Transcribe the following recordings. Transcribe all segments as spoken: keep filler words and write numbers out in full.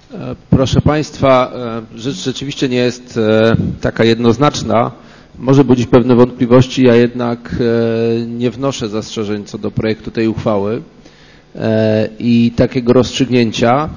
Proszę Państwa, rzecz rzeczywiście nie jest taka jednoznaczna. Może budzić pewne wątpliwości, ja jednak nie wnoszę zastrzeżeń co do projektu tej uchwały i takiego rozstrzygnięcia.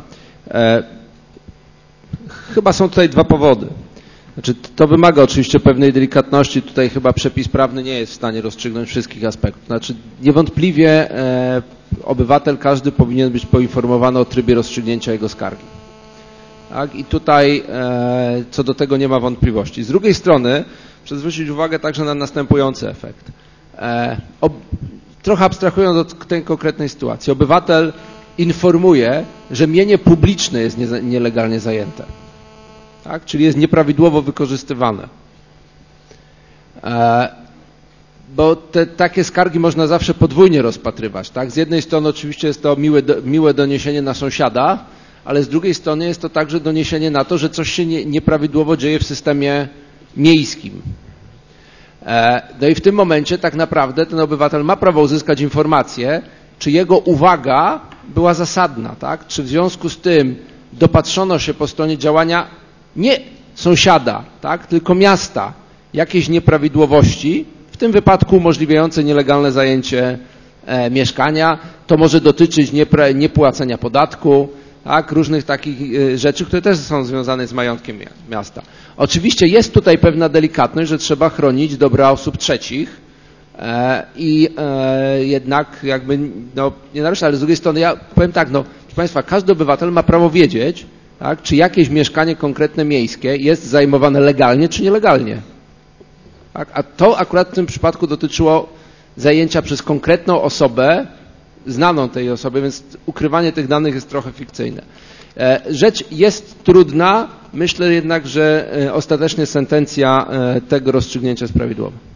Chyba są tutaj dwa powody. Znaczy, to wymaga oczywiście pewnej delikatności. Tutaj chyba przepis prawny nie jest w stanie rozstrzygnąć wszystkich aspektów. Znaczy, niewątpliwie obywatel każdy powinien być poinformowany o trybie rozstrzygnięcia jego skargi. Tak? I tutaj e, co do tego nie ma wątpliwości. Z drugiej strony chcę zwrócić uwagę także na następujący efekt. E, ob, trochę abstrahując od tej konkretnej sytuacji, obywatel informuje, że mienie publiczne jest nie, nielegalnie zajęte. Tak? Czyli jest nieprawidłowo wykorzystywane. E, bo te takie skargi można zawsze podwójnie rozpatrywać. Tak? Z jednej strony oczywiście jest to miłe, do, miłe doniesienie na sąsiada, ale z drugiej strony jest to także doniesienie na to, że coś się nie, nieprawidłowo dzieje w systemie miejskim. E, no i w tym momencie tak naprawdę ten obywatel ma prawo uzyskać informację, czy jego uwaga była zasadna, tak? Czy w związku z tym dopatrzono się po stronie działania nie sąsiada, tak? Tylko miasta jakiejś nieprawidłowości, w tym wypadku umożliwiające nielegalne zajęcie e, mieszkania. To może dotyczyć niepra- niepłacenia podatku, tak, różnych takich rzeczy, które też są związane z majątkiem miasta. Oczywiście jest tutaj pewna delikatność, że trzeba chronić dobra osób trzecich e, i e, jednak jakby, no nie naruszać, ale z drugiej strony ja powiem tak, no proszę Państwa, każdy obywatel ma prawo wiedzieć, tak, czy jakieś mieszkanie konkretne miejskie jest zajmowane legalnie, czy nielegalnie. Tak, a to akurat w tym przypadku dotyczyło zajęcia przez konkretną osobę, znaną tej osobie, więc ukrywanie tych danych jest trochę fikcyjne. Rzecz jest trudna, myślę jednak, że ostatecznie sentencja tego rozstrzygnięcia jest prawidłowa.